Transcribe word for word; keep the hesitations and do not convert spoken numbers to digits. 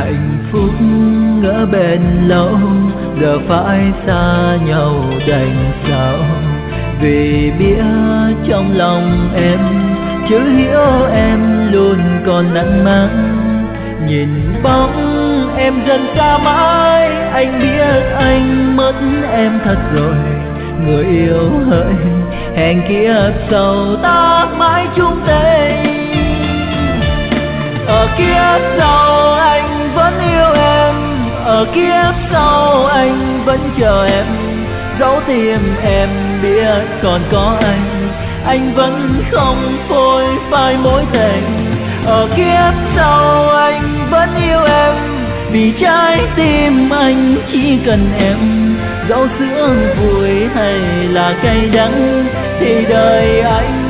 hạnh phúc ngỡ bền lâu, giờ phải xa nhau đành sao. Vì biết trong lòng em chữ hiểu em luôn còn nặng mang. Nhìn bóng em dần xa mãi, anh biết anh mất em thật rồi. Người yêu hỡi, hẹn kiếp sau ta mãi chung tay. Ở kiếp sau anh vẫn yêu em, ở kiếp sau anh vẫn chờ em. Dẫu tim em biết còn có anh, anh vẫn không phôi phai mối tình. Ở kiếp sau anh vẫn yêu em, vì trái tim anh chỉ cần em. Dẫu sướng vui hay là cay đắng thì đời anh